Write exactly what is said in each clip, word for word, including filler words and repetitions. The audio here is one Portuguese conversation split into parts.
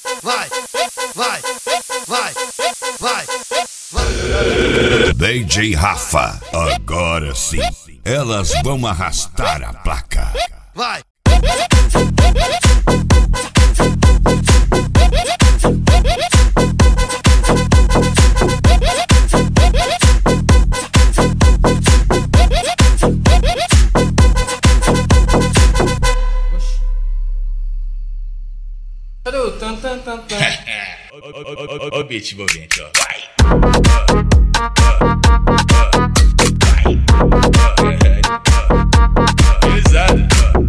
vai, vai, vai, vai, vai. D J Rafa, agora sim, elas vão arrastar a placa. Vai. Tan, tan, tan, tan. Ó o beat envolvente, ó. Vai! Pesado.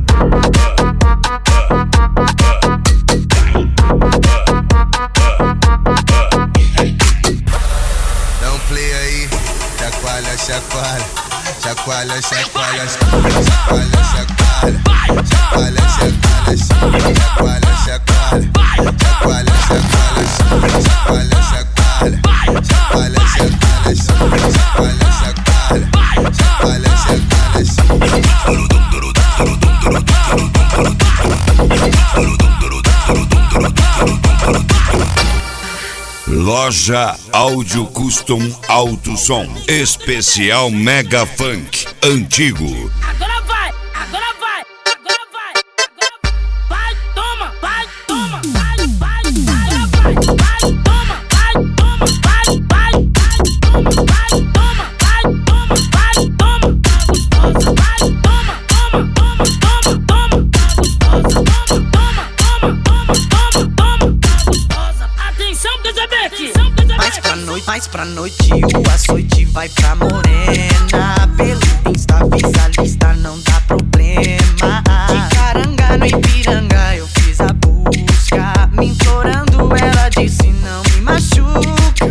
Dá um play aí, chacoalha, chacoalha, chacoalha, chacoalha, chacoalha, chacoalha, chacoalha, chacoalha, chacoalha, chacoalha, chacoalha, chacoalha, chacoalha, chacoalha, chacoalha, Loja Áudio Custom Alto Som, especial Mega Funk Antigo. Agora vai, agora vai, agora vai, agora vai, toma, vai, toma, vai, vai, agora vai, vai, toma, vai, toma, vai, vai, toma, vai, toma, vai, toma, vai, toma, gostosa, vai, toma, toma, toma, toma, toma, gostosa, toma, toma, toma, toma, toma, gostosa. Atenção, D J Beck, Mais pra noite, mais pra noite, o açoite vai pra morena. Pelo Insta, visualista, não dá problema. De Caranga no Ipiranga, eu fiz a busca. Me implorando, ela disse não me machuca.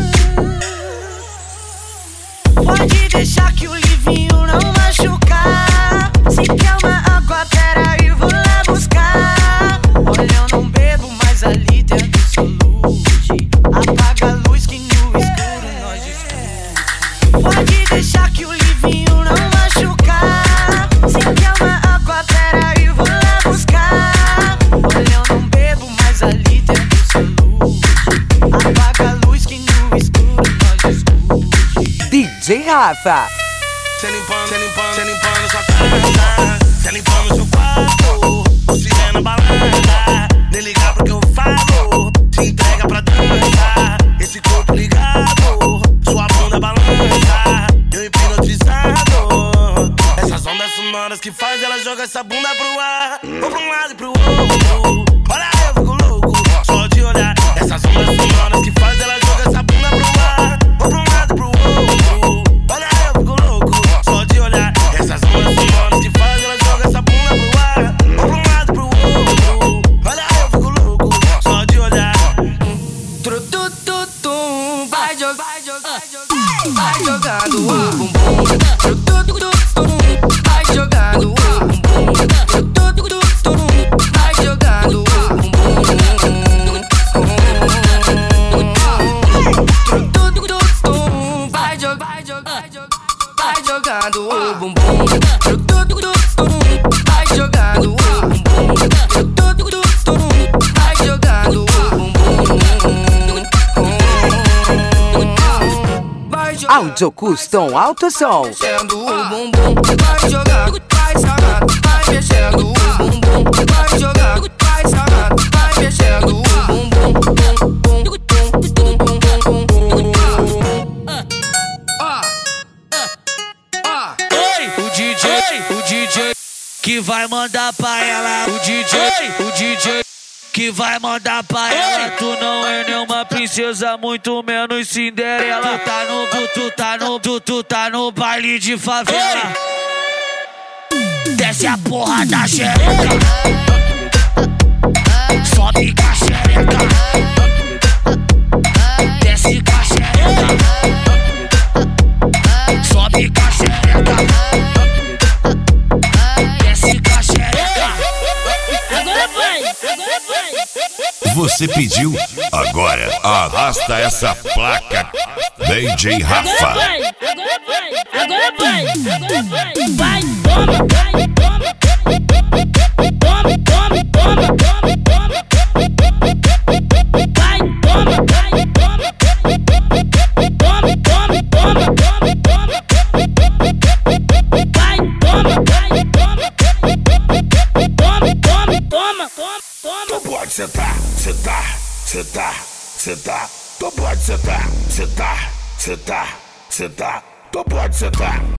Pode deixar que o livinho não machucar. Se quer uma água, peraí, vou lá buscar. Olha, eu não bebo, mas ali dentro solude. Apaga a luz que no escuro nós discute. Pode deixar que o livinho não machucar. Se quer uma água, peraí, vou lá buscar. Olha, eu não bebo, mas ali dentro solude. Apaga a luz que no escuro nós discute. D J Rafa. Cê limpando, cê limpando, cê limpando sua casa, cê limpando seu quarto, você é na balada, nem ligar pro que eu falo, se entrega pra dança, esse corpo ligado, sua bunda balança, eu hipnotizado, essas ondas sonoras que faz ela joga essa bunda pro ar, ou pra um lado e pro outro, olha eu fico louco, só de olhar, essas ondas sonoras que faz ela joga essa bunda pro ar, ou pra um lado e pro outro. Essas ondas sonoras que faz ela joga essa bunda pro ar, ou pra um lado pro outro. Olha, eu fico louco, só de olhar. Tru, tu, tu, tu, vai jogar, vai jogar, vai jogando o bumbum. Tru, tu, tu, tu, vai jogando o bumbum. Tru, tu, tu, tu, vai jogando o bumbum. Tru, tu, tu, tu, vai jogar, vai jogar, vai jogando o bumbum. Tru, tu, tu, tu, vai jogando o bumbum. Tru, tu, tu, tu, vai jogando o bumbum. Áudio Custom Alto Som. Mexendo o bumbum, vai jogar, vai sarrar, vai mexendo o bumbum, vai jogar, vai sarrar, vai mexendo o bumbum, bum, bum, bum, bum, bum, bum, bum. O D J, o D J que vai mandar pra ela. O D J, o D J que vai mandar pra ela. Tu não é nenhuma princesa, muito menos Cinderela. Tu tá no, tu, tu tá no, tu, tu tá no baile de favela. Desce a porra da xereca, sobe com a xereca, desce com a xereca, sobe com a xereca, desce com a xereca. agora vai, agora vai. Você pediu, agora arrasta essa placa. D J Agora Rafa. vai, agora vai, agora vai, agora vai. Vai, toma, vai, toma, toma, toma, toma, toma, toma, toma. sentar, sentar, tu pode sentar, sentar, sentar, sentar, tu pode sentar.